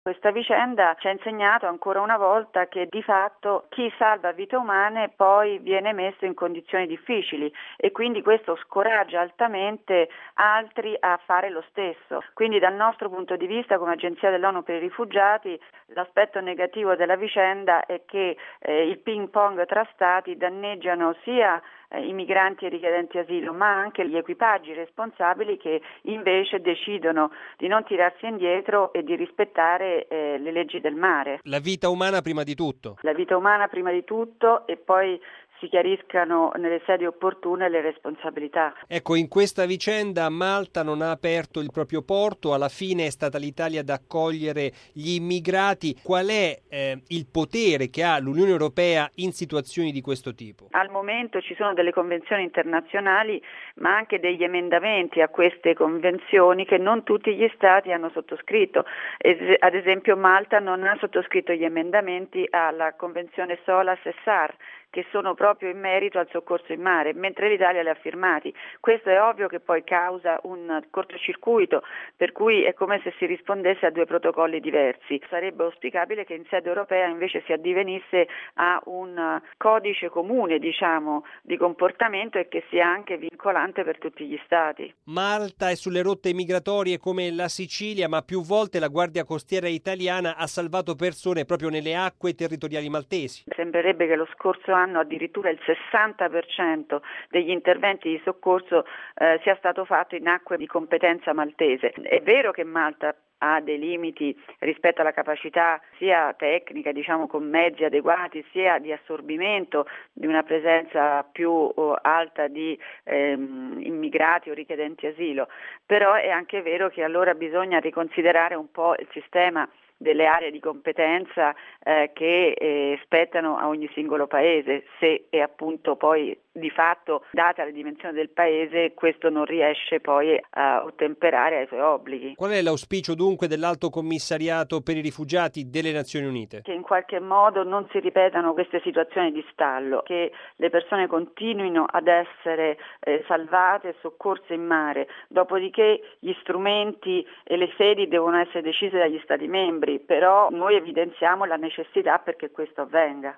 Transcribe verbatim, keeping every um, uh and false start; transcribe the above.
Questa vicenda ci ha insegnato ancora una volta che di fatto chi salva vite umane poi viene messo in condizioni difficili e quindi questo scoraggia altamente altri a fare lo stesso. Quindi dal nostro punto di vista come Agenzia dell'ONU per i rifugiati l'aspetto negativo della vicenda è che eh, il ping pong tra stati danneggiano sia eh, i migranti e i richiedenti asilo ma anche gli equipaggi responsabili che invece decidono di non tirarsi indietro e di rispettare Eh, le leggi del mare. La vita umana prima di tutto. La vita umana prima di tutto e poi si chiariscano nelle sedi opportune le responsabilità. Ecco, in questa vicenda Malta non ha aperto il proprio porto, alla fine è stata l'Italia ad accogliere gli immigrati. Qual è eh, il potere che ha l'Unione Europea in situazioni di questo tipo? Al momento ci sono delle convenzioni internazionali, ma anche degli emendamenti a queste convenzioni che non tutti gli Stati hanno sottoscritto. Ad esempio Malta non ha sottoscritto gli emendamenti alla convenzione SOLAS e SAR, che sono proprio in merito al soccorso in mare, mentre l'Italia li ha firmati. Questo è ovvio che poi causa un cortocircuito, per cui è come se si rispondesse a due protocolli diversi. Sarebbe auspicabile che in sede europea invece si addivenisse a un codice comune, diciamo, di comportamento e che sia anche vincolante per tutti gli Stati. Malta è sulle rotte migratorie come la Sicilia, ma più volte la Guardia Costiera italiana ha salvato persone proprio nelle acque territoriali maltesi. Sembrerebbe che lo scorso anno addirittura il sessanta per cento degli interventi di soccorso eh, sia stato fatto in acque di competenza maltese. È vero che Malta ha dei limiti rispetto alla capacità sia tecnica, diciamo con mezzi adeguati, sia di assorbimento di una presenza più oh, alta di ehm, immigrati o richiedenti asilo, però è anche vero che allora bisogna riconsiderare un po' il sistema delle aree di competenza eh, che eh, spettano a ogni singolo paese, se è appunto poi di fatto, data la dimensione del paese, questo non riesce poi a ottemperare ai suoi obblighi. Qual è l'auspicio dunque dell'Alto Commissariato per i rifugiati delle Nazioni Unite? Che in qualche modo non si ripetano queste situazioni di stallo, che le persone continuino ad essere eh, salvate e soccorse in mare, dopodiché gli strumenti e le sedi devono essere decise dagli Stati membri, però noi evidenziamo la necessità perché questo avvenga.